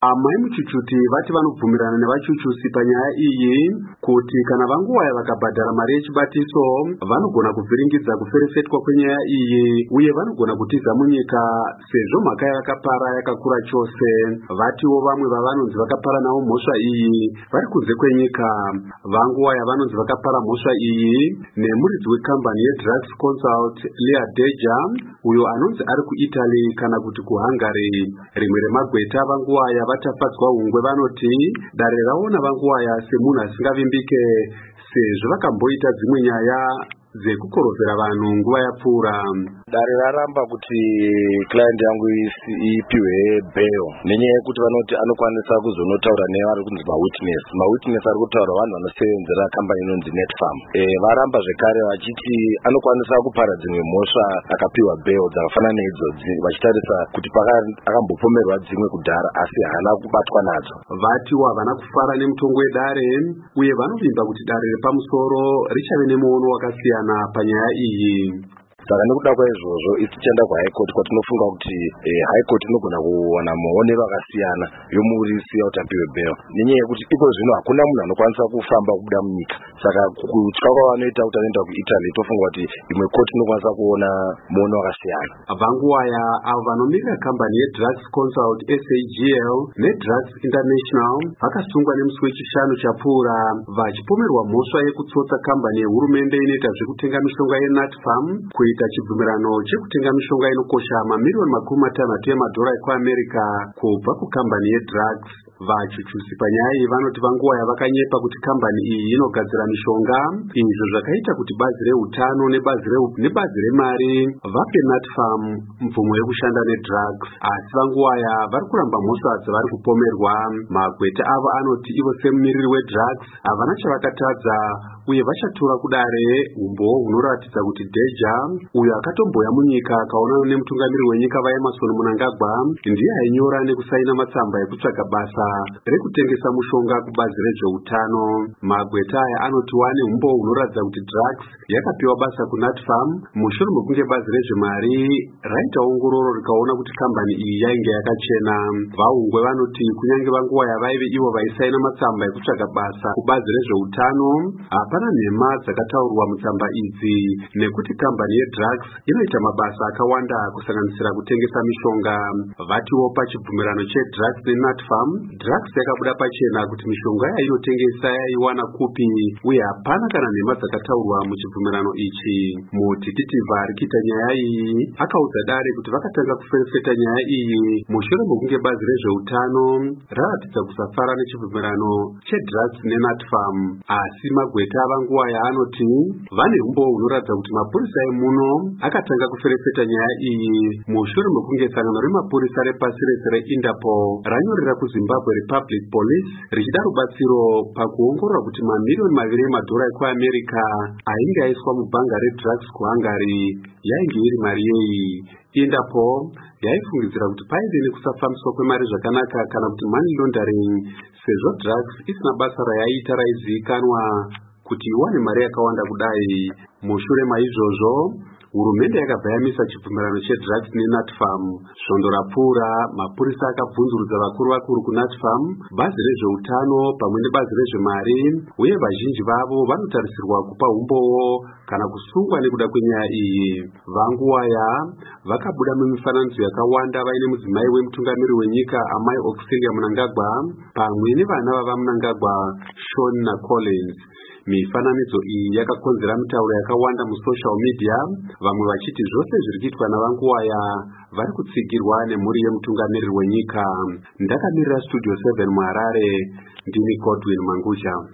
Amai muchuchuti vati vanobvumirana nevachuchusi panyaya iyi kuti kana vanguwaya vakabhadhara mari yechibatiso vanogona kuvhiringidza kuferefetwa kwenyaya iyi uye vanogona kutiza munyika sezvo mhaka yakapara yakakura chose. Vatiwo vamwe vavanonzi vakapara navo mhosva iyi vari kunze kwenyika. Vanguwaya vanonzi vakapara mhosva iyi nemuridzi wekambani yeDrugs Consult Leah Deja uyo anonzi ari kuItaly kana kuti kuHungary. Rimwe remagweta vanguwaya vatafadzwa hungwe vanoti dare raona vanguwaya semunhu asingavimbike sezvo vakamboita dzimwe nyaya dzekukorovhera vanhu nguva yapfuura. Dare raramba kuti client yangu ipiwe bail nenyaya yekuti vanoti anokwanisa kuzonotaura nevari kunzi mawitness ari kutaura vanhu vanosevenzera kambani inonzi Netfarm. Varamba zvekare vachiti anokwanisa kupara dzimwe mhosva akapiwa bail dzakafanana neidzodzo vachitarisa kuti akambopomerwa dzimwe kudhara asi haana kubatwa nadzo. Vatiwo havana kufara nemutongo wedare uye vanovimba kuti dare repamusoro richave nemuono wakasiyana panyaya iyi. Saka nekuda kwaizvozvo tichaenda kuHigh Court kwatinofunga kuti High Court inogona kuwana maonero akasiyana yomurisiya kuti apiwe bail nenyaya yekuti iko zvino hakuna munhu anokwanisa kufamba kubuda munyika. Saka kutya kwavanoita kuti anoenda kuItaly tofunga kuti imwe court inokwanisa kuona muono wakasiyana. Vanguwaya avo vanomirira kambani yeDrugs Consult SAGL neDrugs International vakasungwa nemusi wechishanu chapfuura vachipomerwa mhosva yekutsotsa kambani yehurumende inoita zvekutenga mishonga yeNatfarm kuita chibvumirano chekutenga mishonga inokosha mamiliyoni $50 emadhora ekuAmerica kubva kukambani yeDrugs. Vachuchusi panyaya iyi vanoti vanguwaya vakanyepa kuti kambani iyi inogadzira mishonga, izvo zvakaita kuti bazi reutano nebazi remari vape Natfarm mvumo yekushanda neDrugs. Asi vanguwaya vari kuramba mhosva dzavari kupomerwa. Magweta avo anoti ivo semumiriri weDrugs havana chavakatadza uye vachatora kudare umbowo hunoratidza kuti Deja uyo akatomboya munyika akaonana nemutungamiri wenyika vaEmmerson Mnangagwa ndiye ainyora nekusaina matsamba ekutsvaga basa rekutengesa mushonga kubazi rezveutano. Magweta aya anoti wane umbowo hunoratidza kuti Drugs yakapiwa basa kuNatfarm mushure mekunge bazi rezvemari raita ongororo rikaona kuti kambani iyi yainge yakachena. Vahungwe vanoti kunyange vanguwaya vaive ivo vaisaina matsamba ekutsvaga basa kubazi rezveutano hapana nhema dzakataurwa mutsamba idzi nekuti kambani yeDrugs inoita mabasa akawanda kusanganisira kutengesa mishonga. Vatiwo pachibvumirano cheDrugs neNatfarm, Drugs yakabuda pachena kuti mishonga yainotengesa yaiwana kupi uye hapana kana nhema dzakataurwa muchibvumirano ichi. Mudhikitiva rikiita nyaya iyi akaudza dare kuti vakatanga kuferefeta nyaya iyi mushure mekunge bazi rezveutano raratidza kusafara nechibvumirano cheDrugs neNatfarm. Asi magweta avanguwaya anoti vane umbowo hunoratidza kuti mapurisa emuno akatanga kuferefeta nyaya iyi mushure mekunge sangano remapurisa repasi rese reInterpol ranyorera kuZimbabwe Republic Police richida rubatsiro pakuongorora kuti mamiliyoni $2 emadhora ekuAmerica ainge aiswa mubhanga reDrugs kuHungary yainge iri mari yei. Interpol yaifungidzira kuti paive nekusafambiswa kwemari zvakanaka kana kuti money laundering sezvo Drugs isina basa rayaiita raizivikanwa kuti iwane mari yakawanda kudai. Mushure maizvozvo hurumende yakabva yamisa chibvumirano cheDrugs neNatfarm. Svondo rapfuura mapurisa akabvunzurudza vakuru kuNatfarm, bazi rezveutano pamwe nebazi rezvemari uye vazhinji vavo vanotarisirwa kupa umbowo kana kusungwa nekuda kwenyaya iyi. Vanguwaya vakabuda mumifananidzo yakawanda vaine mudzimai wemutungamiri wenyika amai Auxilia Mnangagwa pamwe nevana vavaMnangagwa Sean naCollins. Mifananidzo iyi yakakonzera mitauro yakawanda musocial media, vamwe vachiti zvose zviri kuitwa navanguwaya vari kutsigirwa nemhuri yemutungamiriri wenyika. Ndakamirira Studio 7 muHarare, ndini Godwin Mangudya.